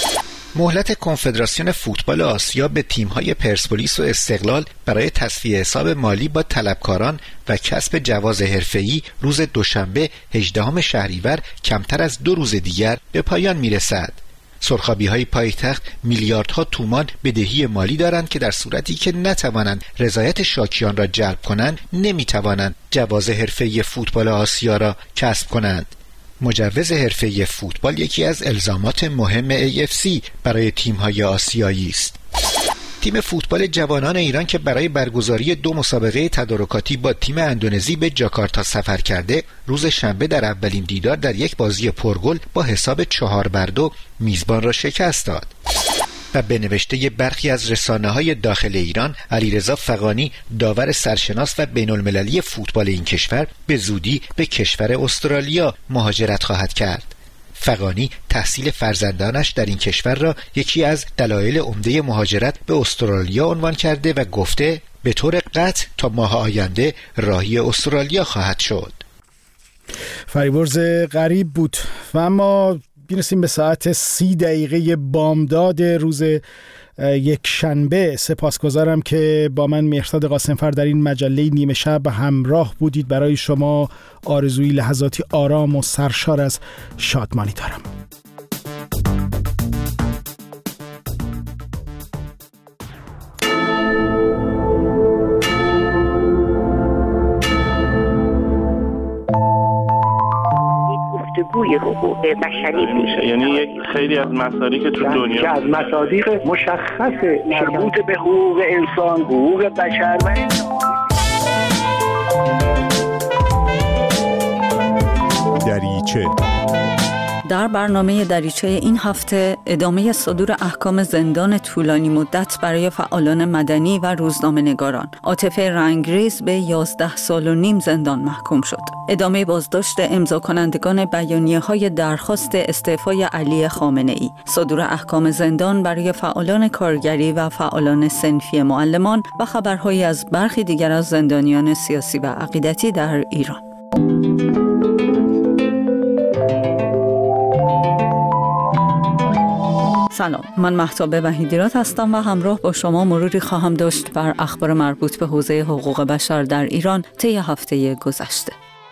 مهلت کنفدراسیون فوتبال آسیا به تیم‌های پرسپولیس و استقلال برای تصفیه حساب مالی با طلبکاران و کسب جواز حرفه‌ای روز دوشنبه 18 شهریور کمتر از 2 روز دیگر به پایان می‌رسد. سرخابی‌های پایتخت میلیاردها تومان بدهی مالی دارند که در صورتی که نتوانند رضایت شاکیان را جلب کنند، نمی‌توانند جواز حرفه‌ای فوتبال آسیا را کسب کنند. مجوز حرفه‌ای فوتبال یکی از الزامات مهم AFC برای تیم‌های آسیایی است. تیم فوتبال جوانان ایران که برای برگزاری 2 مسابقه تدارکاتی با تیم اندونزی به جاکارتا سفر کرده، روز شنبه در اولین دیدار در یک بازی پرگل با حساب 4-2 میزبان را شکست داد. و به نوشته برخی از رسانه‌های داخل ایران، علیرضا فغانی داور سرشناس و بین‌المللی فوتبال این کشور به زودی به کشور استرالیا مهاجرت خواهد کرد. فغانی تحصیل فرزندانش در این کشور را یکی از دلایل عمده مهاجرت به استرالیا عنوان کرده و گفته به طور قطع تا ماه آینده راهی استرالیا خواهد شد. فریبرز غریب بود. و اما میرسیم به ساعت 30 بامداد روز یک شنبه. سپاسگزارم که با من مهرداد قاسمفر در این مجله نیمه شب همراه بودید. برای شما آرزوی لحظاتی آرام و سرشار از شادمانی دارم. گفتگوی حقوق بشری میشه، یعنی یک خیلی از مصادیق تو دنیا که از مصادیق مشخص مربوط به حقوق انسان، حقوق بشر و دریچه. در برنامه دریچه این هفته ادامه صدور احکام زندان طولانی مدت برای فعالان مدنی و روزنامه‌نگاران. عاطفه رنگریز به 11 سال و نیم زندان محکوم شد. ادامه بازداشت امضا کنندگان بیانیه‌های درخواست استعفای علی خامنه‌ای. صدور احکام زندان برای فعالان کارگری و فعالان صنفی معلمان و خبرهایی از برخی دیگر از زندانیان سیاسی و عقیدتی در ایران. سلام، من مهتاب وحیدیراد هستم و همراه با شما مروری خواهم داشت بر اخبار مربوط به حوزه حقوق بشر در ایران طی هفته گذشته.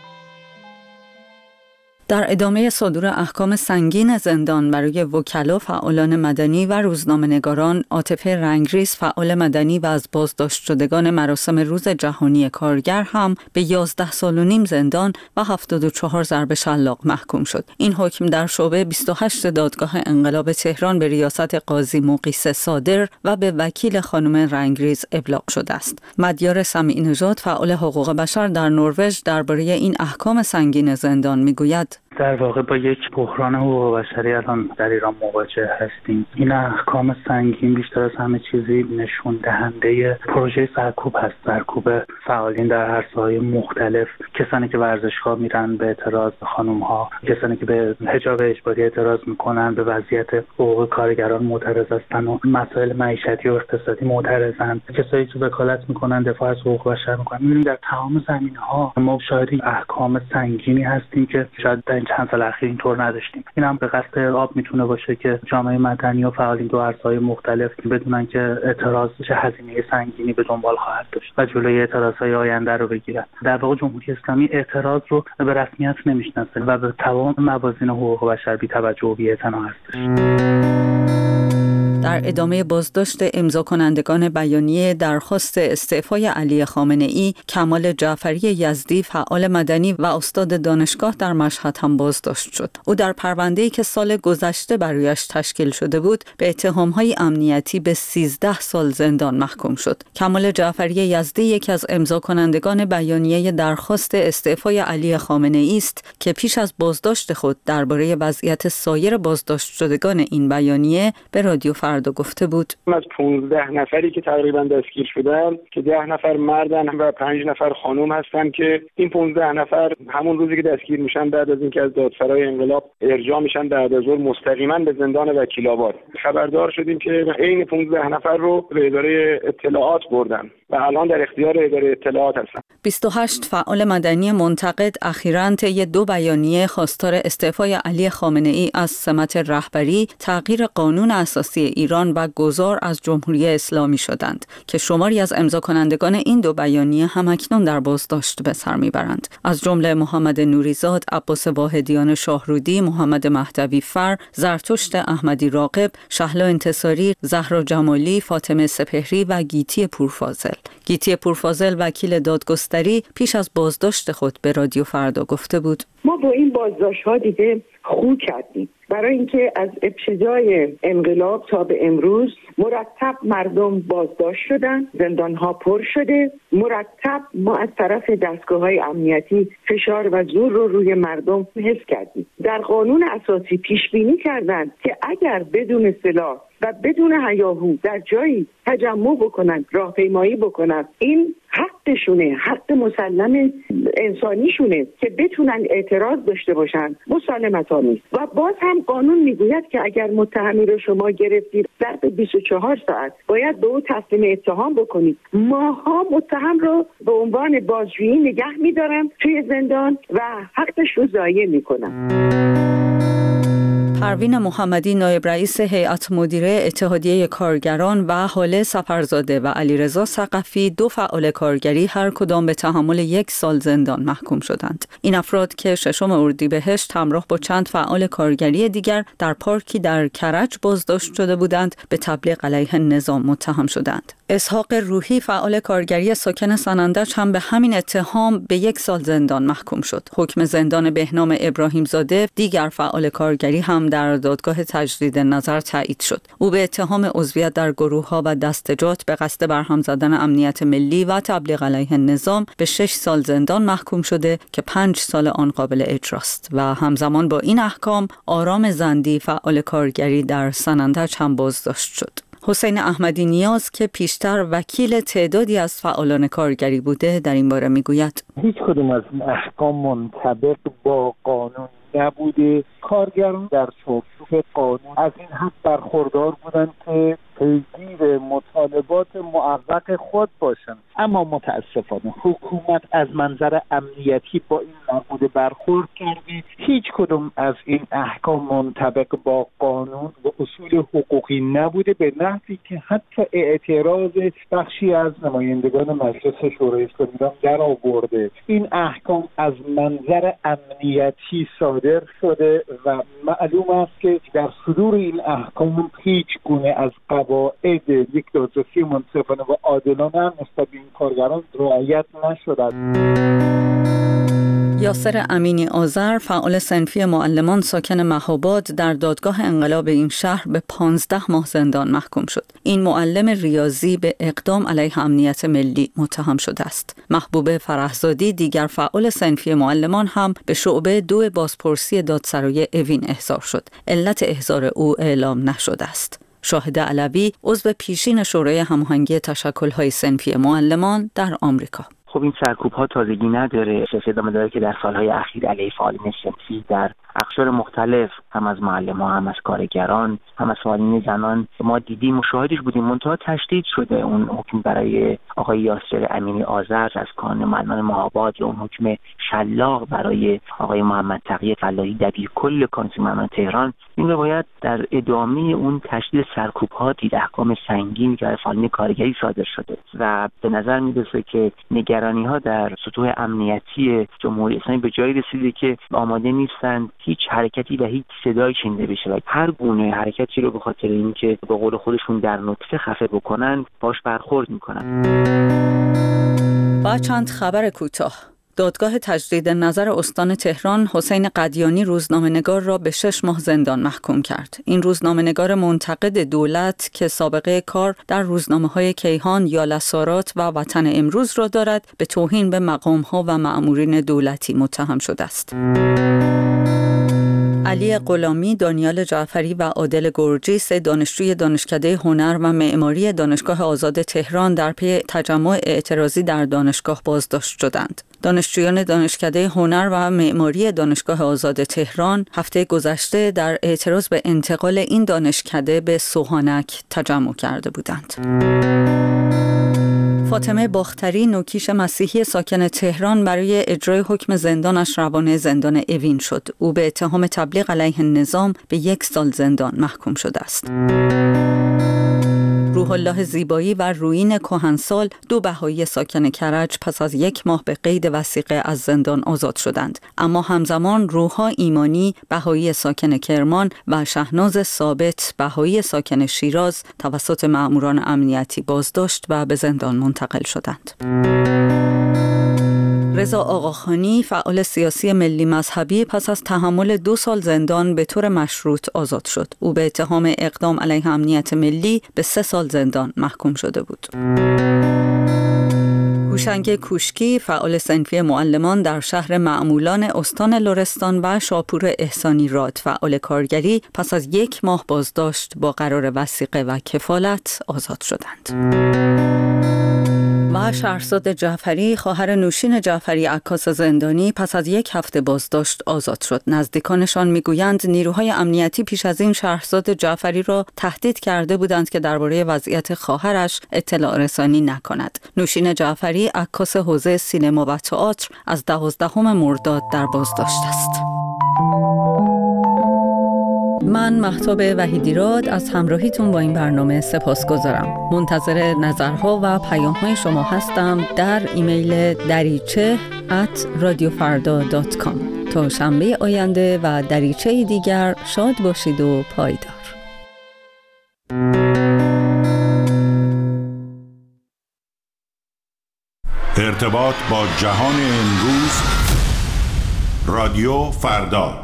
در ادامه صدور احکام سنگین زندان برای وکلا، فعالان مدنی و روزنامه‌نگاران، عاطفه رنگریز، فعال مدنی و از بازداشت شدگان مراسم روز جهانی کارگر هم به 11 سال و نیم زندان و 74 ضرب شلاق محکوم شد. این حکم در شعبه 28 دادگاه انقلاب تهران به ریاست قاضی مقیس صادر و به وکیل خانم رنگریز ابلاغ شده است. مدیار سمیع نژاد، فعال حقوق بشر در نروژ، درباره این احکام سنگین زندان میگوید: در واقع با یک بحران حقوق بشری الان در ایران مواجه هستیم. این احکام سنگین بیشتر از همه چیزی نشون دهنده پروژه سرکوب هست، سرکوب فعالین در عرصه‌های مختلف، کسانی که ورزشگاه میرن به اعتراض، خانم‌ها، کسانی که به حجاب اجباری اعتراض میکنن، به وضعیت حقوق کارگران معترض هستن و مسائل معیشتی و اقتصادی معترضن، کسایی که وکالت میکنن دفاع از حقوق بشر میکنن. می‌بینیم در تمام زمینه‌ها ما شاهد احکام سنگینی هستیم که شاید چند سال اخیر اینطور نداشتیم. این هم به قصد آب میتونه باشه که جامعه مدنی و فعالین تو عرصه‌های مختلف بدونن که اعتراض چه هزینه سنگینی به دنبال خواهد داشت و جلوی اعتراض‌های آینده رو بگیرن. در واقع جمهوری اسلامی اعتراض رو به رسمیت نمیشناسه و به تمام موازین حقوق بشر بی‌توجه و بی‌اعتنا هستش. در ادامه بازداشت امضا کنندگان بیانیه درخواست استعفای علی خامنه‌ای، کمال جعفری یزدی، فعال مدنی و استاد دانشگاه در مشهد هم بازداشت شد. او در پرونده‌ای که سال گذشته برایش تشکیل شده بود، به اتهام‌های امنیتی به 13 سال زندان محکوم شد. کمال جعفری یزدی یکی از امضا کنندگان بیانیه درخواست استعفای علی خامنه‌ای است که پیش از بازداشت خود درباره وضعیت سایر بازداشت شدگان این بیانیه به رادیو فردا گفته بود: از 15 نفری که تقریبا دستگیر شدن که 10 نفر مردن و 5 نفر خانم هستن که این 15 نفر همون روزی که دستگیر میشن بعد از اینکه از دادسرای انقلاب ارجاع میشن بعد از ظهر مستقیما به زندان وکیل‌آباد. خبردار شدیم که عین 15 نفر رو به اداره اطلاعات بردن و الان در اختیار اداره اطلاعات هستن. 28 فعال مدنی منتقد اخیراً طی 2 بیانیه خواستار استعفای علی خامنه‌ای از سمت رهبری، تغییر قانون اساسی ایران و گذار از جمهوری اسلامی شدند که شماری از امضا کنندگان این 2 بیانیه همکنون در بازداشت به سر میبرند. از جمله محمد نوریزاد، عباس واحدیان شاهرودی، محمد مهدوی فر، زرتشت احمدی راغب، شهلا انتصاری، زهرا جمالی، فاطمه سپهری و گیتی پورفاضل. گیتی پورفاضل، وکیل دادگستری، پیش از بازداشت خود به رادیو فردا گفته بود: ما با این بازداشت‌ها دیگه خو کردیم. برای اینکه از ابتدای انقلاب تا به امروز مرتب مردم بازداشت شدن، زندان‌ها پر شده، مرتب ما از طرف دستگاه‌های امنیتی فشار و زور رو روی مردم حس کردیم. در قانون اساسی پیش بینی کردند که اگر بدون سلاح و بدون هیاهو در جایی تجمع بکنن، راهپیمایی بکنن، این حقشونه، حق مسلم انسانیشونه که بتونن اعتراض داشته باشن، مسالمت‌آمیز. و باز هم هم قانون میگوید که اگر متهمی رو شما گرفتید ظرف 24 ساعت باید به او تسلیم اتهام بکنید. ماها متهم رو به عنوان بازجویی نگه میدارن توی زندان و حقش رو ضایع میکنن. پروین محمدی نایب رئیس هیئت مدیره اتحادیه کارگران و هاله سفرزاده و علیرضا ثقفی، 2 فعال کارگری هر کدام به تحمل 1 سال زندان محکوم شدند. این افراد که 6 اردیبهشت همراه با چند فعال کارگری دیگر در پارکی در کرج بازداشت شده بودند، به تبلیغ علیه نظام متهم شدند. اسحاق روحی فعال کارگری ساکن سنندج هم به همین اتهام به 1 سال زندان محکوم شد. حکم زندان بهنام ابراهیم زاده دیگر فعال کارگری هم در دادگاه تجدید نظر تایید شد. او به اتهام عضویت در گروه‌ها و دستجات به قصد برهم زدن امنیت ملی و تبلیغ علیه نظام به 6 سال زندان محکوم شده که 5 سال آن قابل اجراست. و همزمان با این احکام آرام زندی فعال کارگری در سنندج هم بازداشت شد. حسین احمدی نیاز که پیشتر وکیل تعدادی از فعالان کارگری بوده در این باره میگوید هیچ کدوم از این احکام منطبق با قانون نبوده. کارگران در چوکچوک قانون از این حق برخوردار بودند که پیگیر مطالبات معوق خود باشند، اما متاسفانه حکومت از منظر امنیتی با این نبوده برخورد کرده. هیچ کدوم از این احکام منطبق با قانون و اصول حقوقی نبوده، به نحوی که حتی اعتراض بخشی از نمایندگان مجلس شورای اسلامی در آورده. این احکام از منظر امنیتی صادر شده و معلوم است که در صدور این احکام هیچ گونه از قواعد یک دادرسی منصفانه و عادلانه نسبت به این کارگران رعایت نشده است. یاسر امینی آذر فعال صنفی معلمان ساکن مهاباد در دادگاه انقلاب این شهر به 15 ماه زندان محکوم شد. این معلم ریاضی به اقدام علیه امنیت ملی متهم شده است. محبوبه فرحزادی دیگر فعال صنفی معلمان هم به شعبه 2 بازپرسی دادسرای اوین احضار شد. علت احضار او اعلام نشده است. شاهد علوی عضو پیشین شورای هماهنگی تشکل‌های صنفی معلمان در آمریکا: خب این سرکوب‌ها تازگی نداره، ادامه داره که در سالهای اخیر علیه فعالین صنفی در اقشار مختلف، هم از معلم‌ها، هم از کارگران، هم از فعالین زنان ما دیدیم، مشاهدش بودیم. منتها تشدید شده اون حکم برای آقای یاسر امینی آذر از کانون معلمان مهاباد، یا اون حکم شلاق برای آقای محمد تقی فلاحی دبیرکل کانون معلمان تهران. این رو باید در ادامه اون تشدید سرکوب‌ها دید، احکام سنگینی که برای فعالین کارگری صادر شده و به نظر می‌رسه که نگرانی‌ها در سطوح امنیتی جمهوری اسلامی به جایی رسیده که آماده نیستند هیچ حرکتی و هیچ صدایی شنیده بشه و هر گونه حرکتی رو به خاطر اینکه به قول خودشون در نطفه خفه بکنن باش برخورد میکنن. با چند خبر کوتاه: دادگاه تجدید نظر استان تهران حسین قدیانی روزنامه‌نگار را به 6 ماه زندان محکوم کرد. این روزنامه‌نگار منتقد دولت که سابقه کار در روزنامه‌های کیهان، یالسارات و وطن امروز را دارد، به توهین به مقام‌ها و مأمورین دولتی متهم شده است. علی غلامی، دانیال جعفری و عادل گرجی، 3 دانشجوی دانشکده هنر و معماری دانشگاه آزاد تهران در پی تجمع اعتراضی در دانشگاه بازداشت شدند. دانشجویان دانشکده هنر و معماری دانشگاه آزاد تهران هفته گذشته در اعتراض به انتقال این دانشکده به سوهانک تجمع کرده بودند. فاطمه باختری، نوکیش مسیحی ساکن تهران، برای اجرای حکم زندانش روانه زندان اوین شد. او به اتهام تبلیغ علیه نظام به 1 سال زندان محکوم شده است. روح الله زیبایی و رویین کهنسال، 2 بهایی ساکن کرج، پس از 1 ماه به قید وثیقه از زندان آزاد شدند. اما همزمان روحا ایمانی، بهایی ساکن کرمان، و شهناز ثابت، بهایی ساکن شیراز، توسط مأموران امنیتی بازداشت و به زندان منتقل شدند. رضا آقاخانی، فعال سیاسی ملی مذهبی، پس از تحمل 2 سال زندان به طور مشروط آزاد شد. او به اتهام اقدام علیه امنیت ملی به 3 سال زندان محکوم شده بود. هوشنگ کوشکی، فعال صنفی معلمان در شهر معمولان استان لرستان، و شاپور احسانی راد، فعال کارگری، پس از 1 ماه بازداشت با قرار وثیقه و کفالت آزاد شدند. و و شهرزاد جعفری خواهر نوشین جعفری عکاس زندانی پس از 1 هفته بازداشت آزاد شد. نزدیکانشان میگویند نیروهای امنیتی پیش از این شهرزاد جعفری را تهدید کرده بودند که درباره وضعیت خواهرش اطلاع رسانی نکند. نوشین جعفری عکاس حوزه سینما و تئاتر از 12 مرداد در بازداشت است. من مهتاب وحیدیراد از همراهیتون با این برنامه سپاسگزارم. منتظر نظرها و پیام‌های شما هستم در ایمیل dariche@radiofarda.com. تا شنبه آینده و دریچه دیگر شاد باشید و پایدار. ارتباط با جهان امروز، رادیو فردا.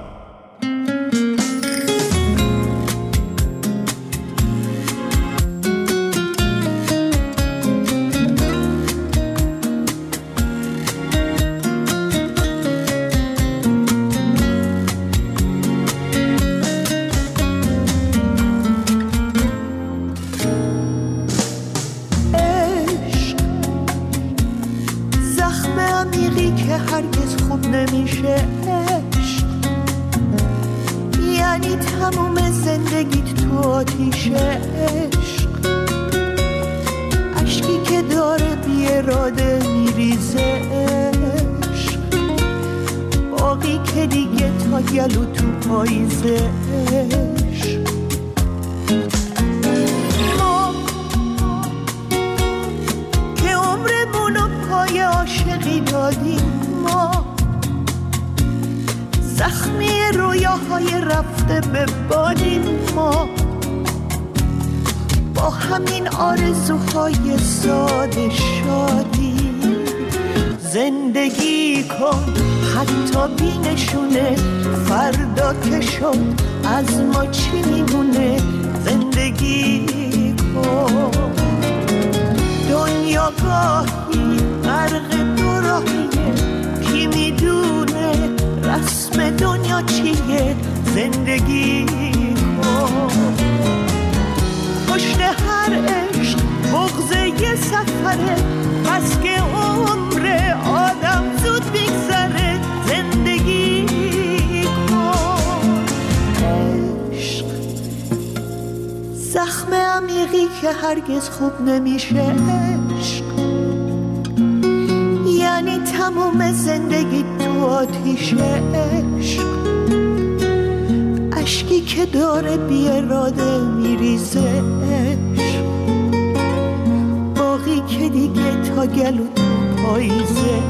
زندگی کن حتی بینشونه، فردا که شد از ما چی میمونه. زندگی کن، دنیا گاهی غرق دو راهیه، کی میدونه رسم دنیا چیه. زندگی کن، پشت هر عشق بغض یه سفره، بس که عمر آدم زود بگذره. زندگی کن، عشق زخم عمیقی که هرگز خوب نمیشه. عشق یعنی تموم زندگی تو آتیشه. عشق اشکی که داره بی اراده میریزه. عشق باقی که دیگه تا گلو تو پاییزه.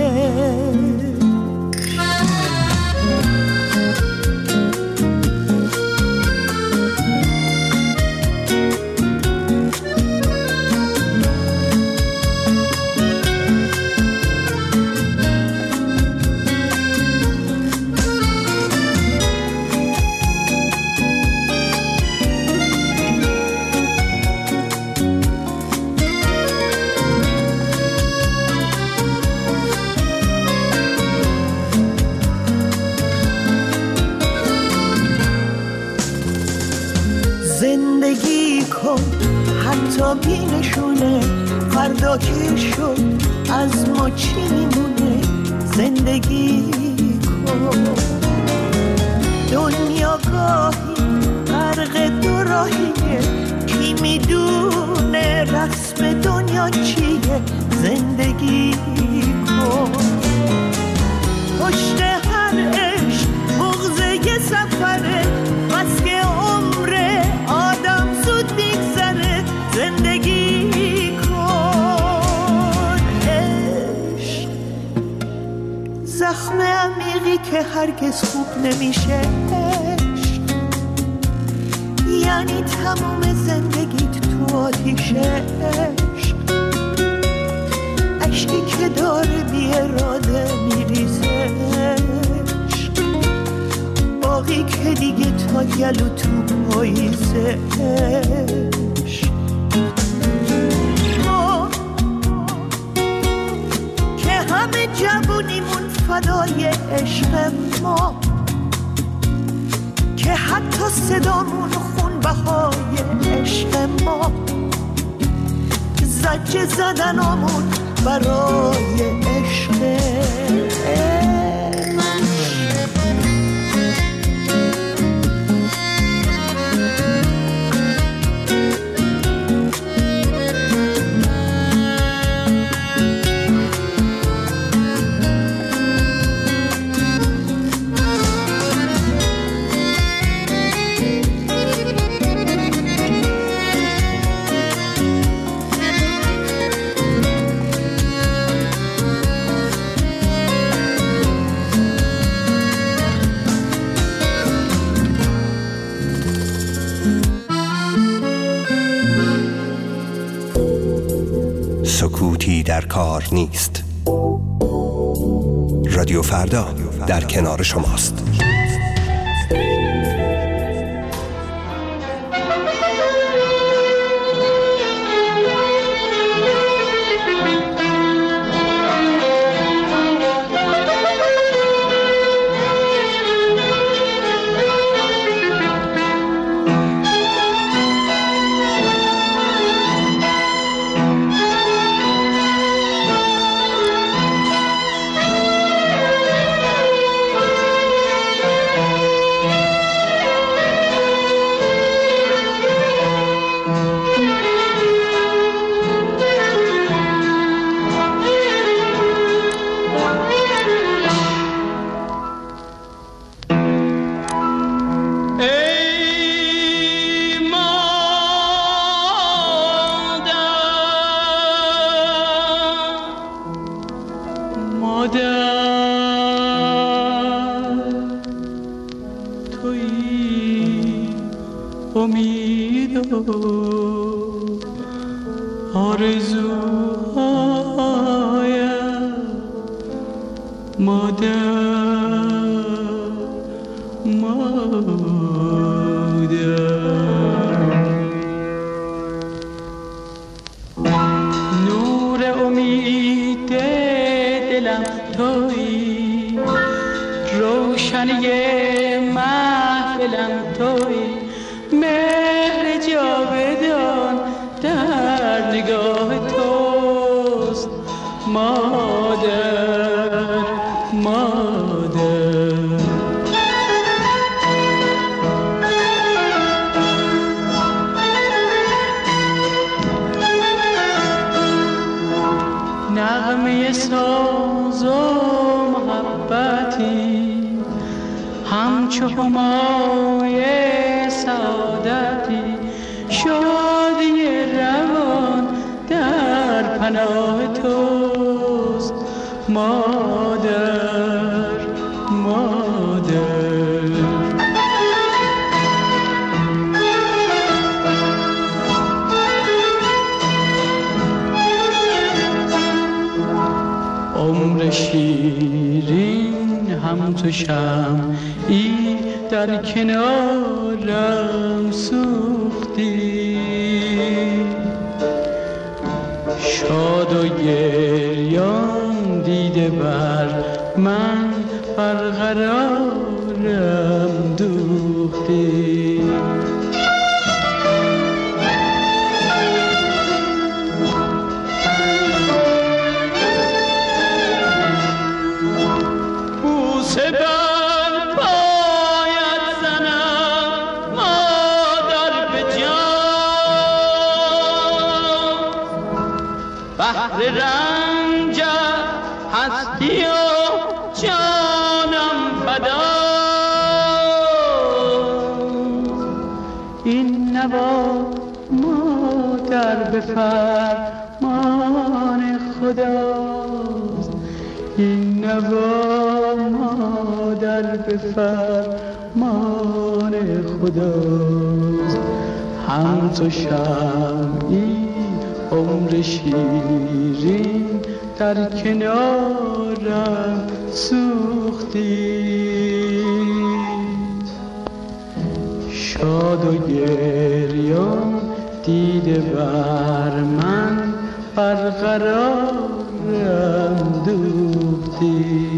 زندگی کن حتی بینشونه، فردا که شد از ما چی میمونه. زندگی کن، دنیا گاهی غرق دو راهیه، کی میدونه رسم دنیا چیه. زندگی کن، پشت هر عشق بغض یه سفره، بس که عمر آدم زود بگذره. زندگی کن، عشق زخم عمیقی که هرگز خوب نمیشه. عشق یعنی تموم زندگیت تو آتیشه. عشق اشکی که داره بی اراده میریزه. باقی که دیگه تا گلو تو پاییزه. ما که همه جوونیمون فدای عشق ما، که حتی صدامون خون بهای عشق ما. زجه زدنامون برای عشق. سکوتی در کار نیست. رادیو فردا در کنار شماست. نغمه ساز و محبتی همچو همای سعادتی شادی روان در پناه توست مادر مادر. عمر شیرین هم تو شمعی در کنارم سوختی شاد و گریان دیده بر من برقرارم دوختی بوسه بر پایت زنم مادر به جان بحر رنجت هستی و جانم فدا این نوا مادر به فرمان خداست این نوا مادر به فرمان خداست هم تو شمعی عمر شیرین در کنارم سوختی شاد و گریان دیده بر من برقرارم دوختی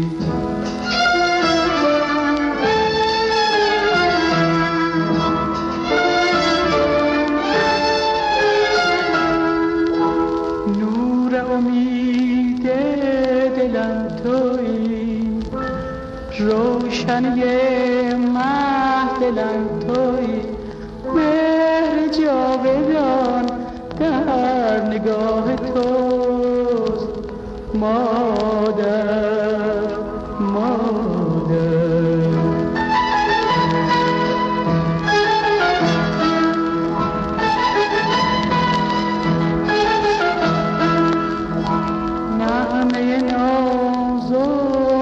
امید دلم تویی، روشنی محفلم تویی، مهر جاودان در نگاه توست مادر، مادر. نغمه ناز و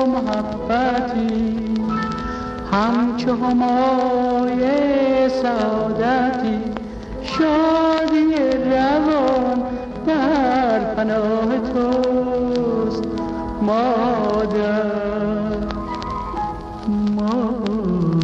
محبتی همچو همای سعادتی، شادی روان در پناه توست مادر، مادر.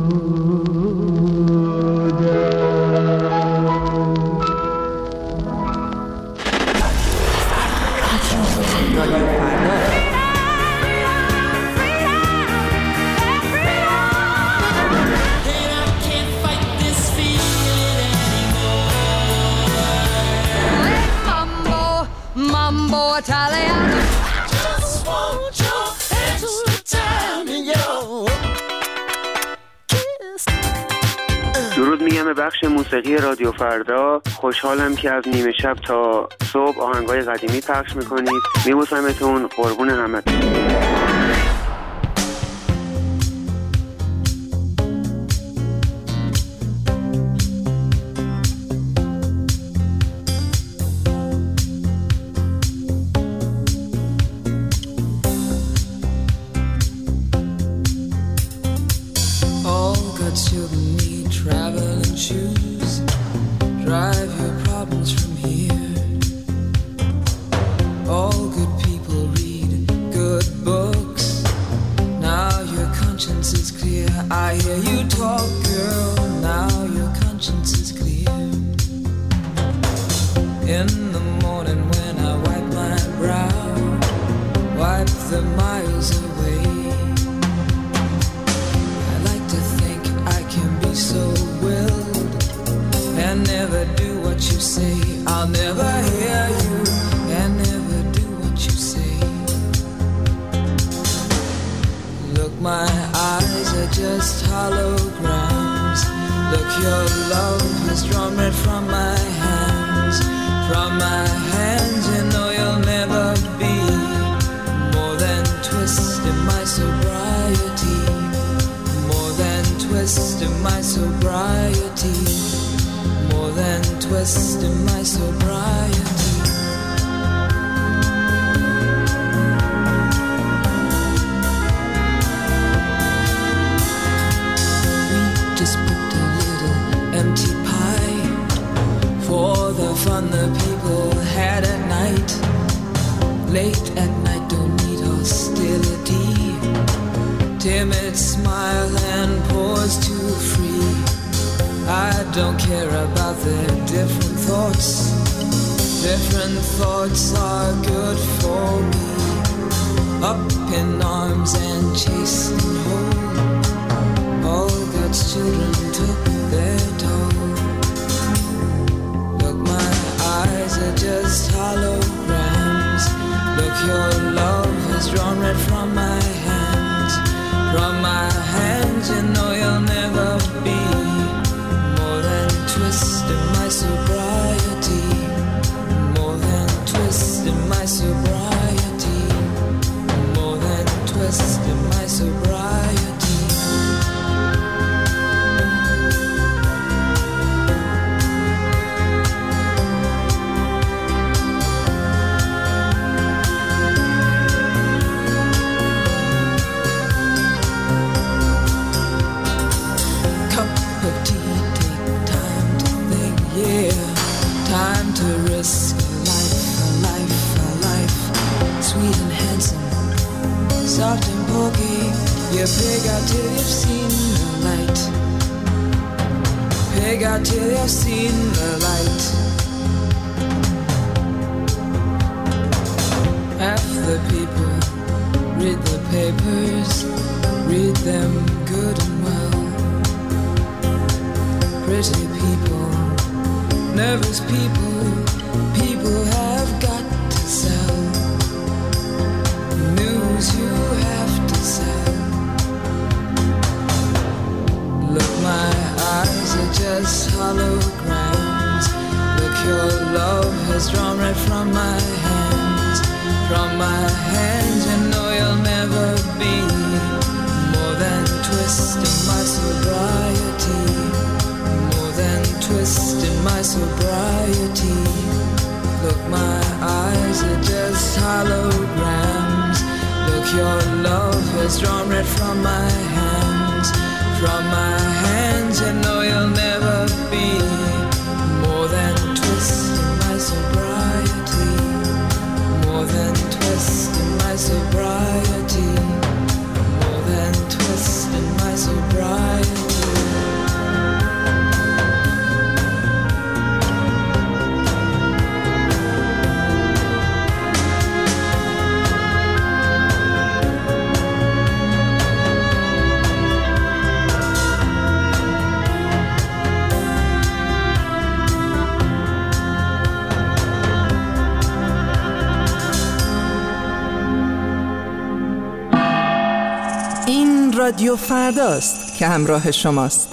درود میگم به بخش موسیقی رادیو فردا. خوشحالم که از نیمه شب تا صبح آهنگای قدیمی پخش میکنید. میبوسمتون، قربون همتون. Nervous people, people have got to sell. twist in my sobriety, more than twist in my sobriety. Look, my eyes are just holograms. Look, your love has drawn red from my hands. From my hands, you know you'll never be more than twist in my sobriety, more than twist in my sobriety, more than twist in my sobriety. رادیو فرداست که همراه شماست.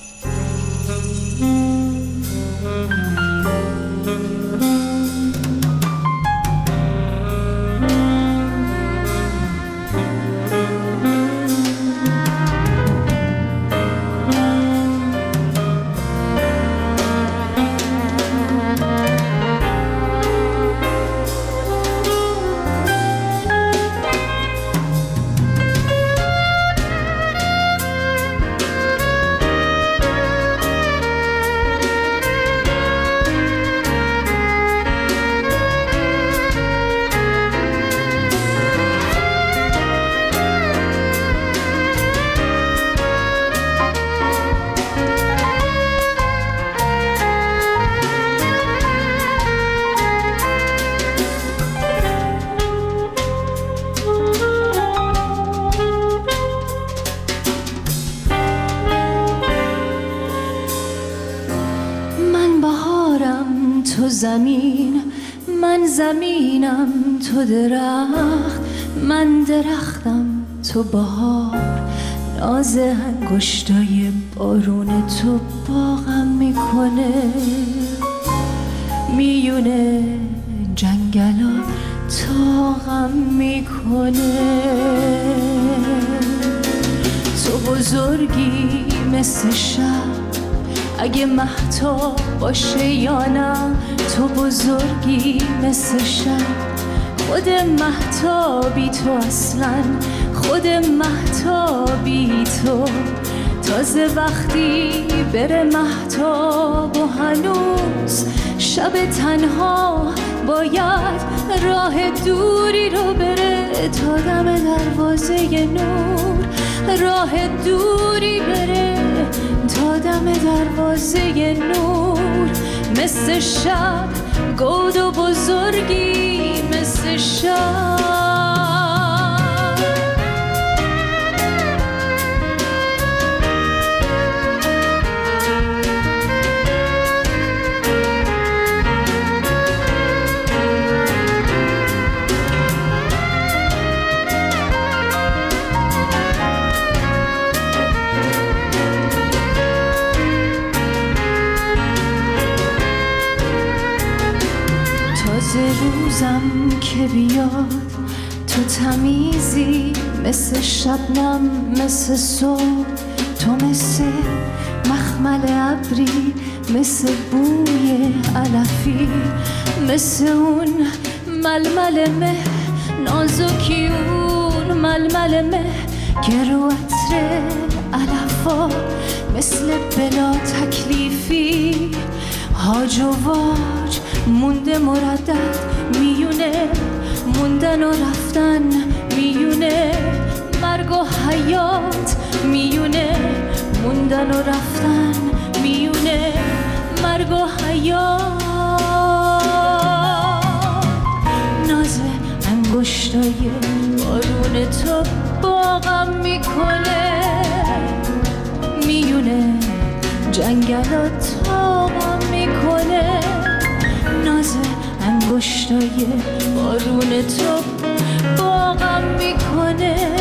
زمین، من زمینم تو درخت، من درختم تو بهار، ناز انگشتای بارون تو باغم میکنه، میونه جنگلا تاغم میکنه. تو بزرگی مثل شب، اگه مهتاب باشه یا نه، تو بزرگی مثل شب، خود مهتابی تو اصلا، خود مهتابی تو. تازه وقتی بره مهتاب و هنوز شب تنها، باید راه دوری رو بره تا دم دروازه نور، راه دوری بره تا دم دروازه نور. مثل شب گود و بزرگی مثل شب. روزم که بیاد تو تمیزی مثل شبنم، مثل صبح تو، مثل مخمل ابری، مثل بوی علفی، مثل اون ململ مه نازکی، اون ململ مه که رو عطر علفا، مثل بلا تکلیفی هاج و واج مونده مردد، میونه موندن و رفتن، میونه مرگ و حیات، میونه موندن و رفتن، میونه مرگ و حیات. ناز انگشتای بارون تو باغم میکنه، میونه جنگلات تاغم میکنه. ناز انگشتای بارون تو باغم میکنه،